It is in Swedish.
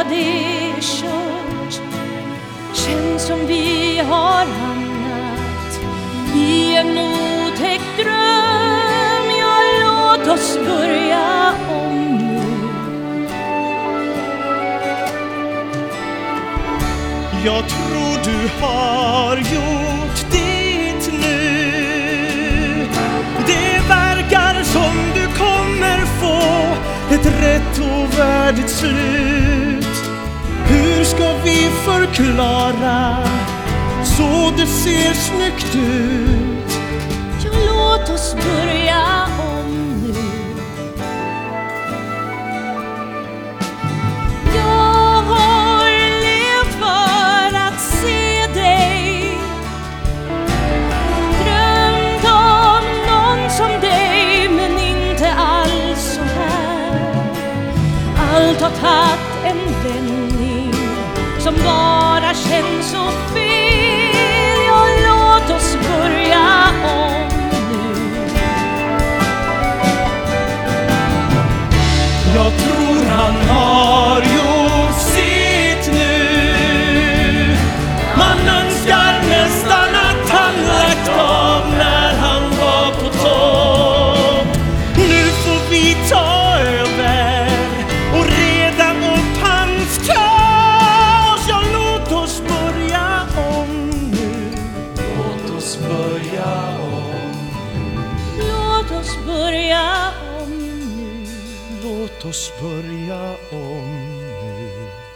det är kört. Känns som vi har hamnat i en otäck dröm. Ja, låt oss börja om nu. Jag tror du har gjort ditt nu. Det verkar som du kommer få ett rätt och värdigt slut. Hur ska vi förklara så det ser snyggt ut? Ja, låt oss börja om nu. Jag har levt för att se dig, drömt om någon som dig, men inte alls så här. Allt har tagit en vändning som bara känns så fel. Ja, låt oss börja om nu. Jag tror han har gjort sitt nu. Man önskar nästan att han lagt av när han var på topp. Nu får vi ta över och reda upp hans kaos. Ja, låt oss börja om nu. Låt oss börja om. Låt oss börja om nu. Låt oss börja om nu.